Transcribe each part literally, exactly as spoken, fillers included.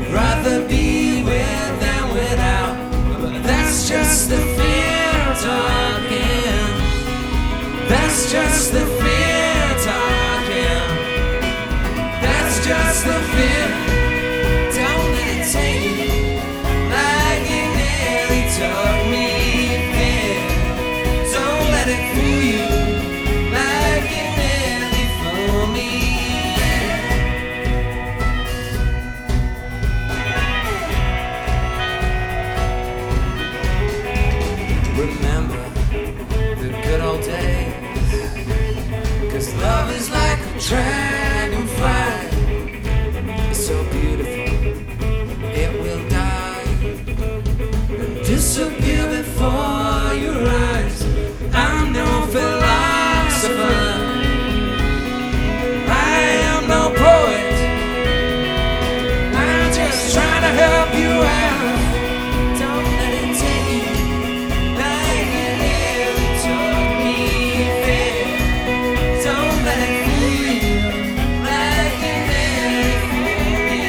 rather be with than without. But that's just the fear talking. That's just the fear talking. That's just the fear. Don't let it take you like it nearly took me. Fear. Don't let it fool you like it nearly fooled me. Remember the good old days, 'cause love is like a dragonfly. It's so beautiful, it will die and disappear before your eyes. I'm no philosopher, I am no poet, I'm just trying to help you out. Don't let it take you like it nearly took me. Fear. Don't let it fool you like it nearly fooled me.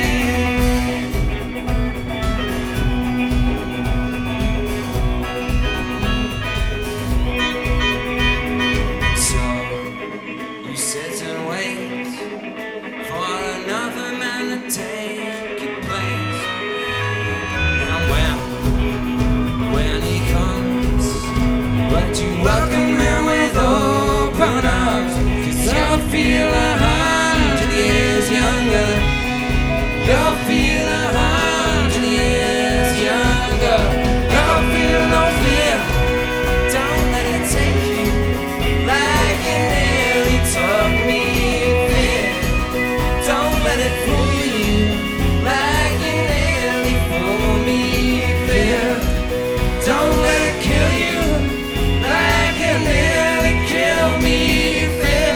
So you sit and wait for another man to take your place. And when, when he comes, but you welcome him with open arms. 'Cause you'll feel a hundred years younger. You'll feel a hundred years younger. You'll feel no fear. Don't let it take you like it nearly took me. Fear. Don't let it fool you like it nearly fooled me. Fear. Don't let it kill you like it nearly killed me. Fear.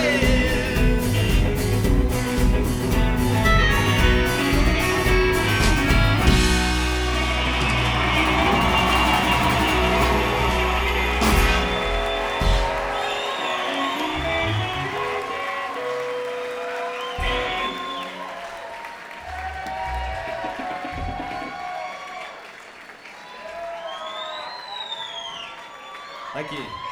Thank you.